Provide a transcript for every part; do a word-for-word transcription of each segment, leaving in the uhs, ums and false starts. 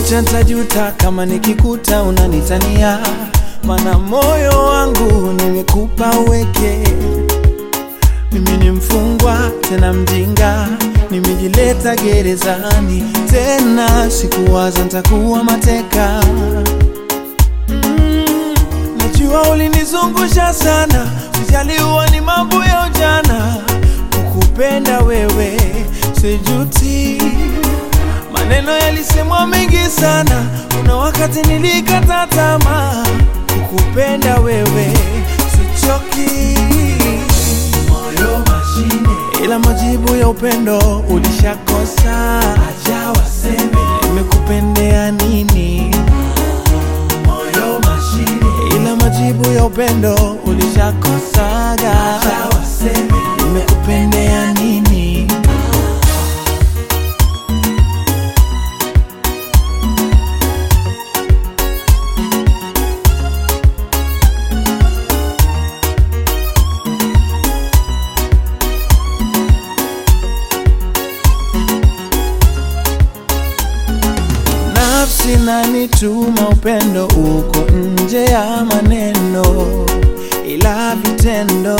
kucha nitajuta kama nikikuta unanitania, mana moyo wangu nimekupa uweke. Mimi ni mfungwa tena mjinga, nimejileta gerezani tena, sikuwaza nitakuwa mateka. mm, Najua ulinizungusha sana, sijaliwa ni mambo ya ujana. Kukupenda wewe sijuti, maneno yalisemwa mengi sana, kuna wakati nilikata tamaa. Kukupenda wewe sichoki, moyo mashine, ila majibu ya upendo ulishakosa. Acha waseme nimekupendea nini, moyo mashine, ila majibu ya upendo ulishakosa. Acha waseme nimekupendea nini. Nafsi inanituma upendo uko nje ya maneno, ila vitendo.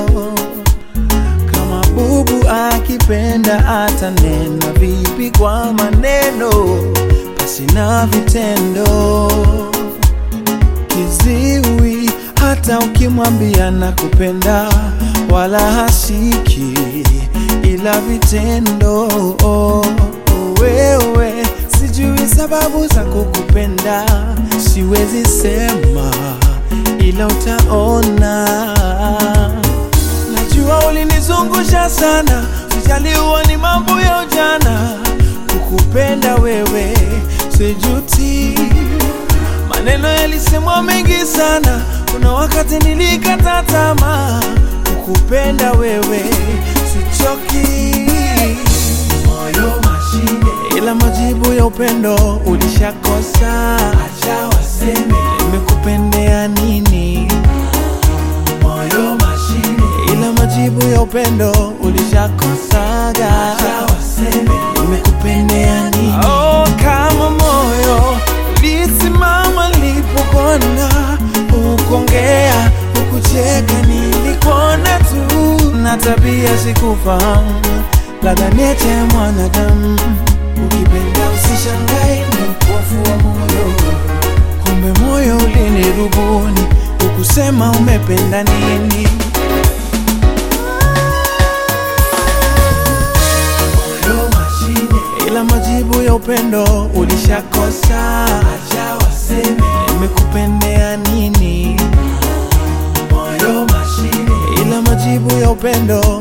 Kama bubu akipenda atanena vipi kwa maneno, basi na vitendo. Kiziwi hata ukimwambia nakupenda wala hasiki, ila vitendo. Wewe sijui sababu za kukupenda, siwezi sema ila utaona. Najua ulinizungusha sana, sijaliwa ni mambo ya ujana. Kukupenda wewe sijuti, maneno yalisemwa mengi sana, kuna wakati nilikata tamaa. Kukupenda wewe sichoki, moyo mashine, ila majibu ya upendo ulishakosa. Acha waseme nimekupendea nini, moyo mashine, ila majibu ya upendo ulishakosa. Acha waseme nimekupendea nini. Oh, kama moyo ulisimama nilipokona, ukongea ukucheka nilikuona tu, na tabia sikufahamu, ladha nete mwanadamu. Ukipenda usishangae ni upofu wa moyo, kumbe moyo ulinirubuni, ukusema umependa nini. Moyo mashine, ila majibu ya upendo ulishakosa. Acha waseme nimekupendea nini, moyo mashine, ila majibu ya upendo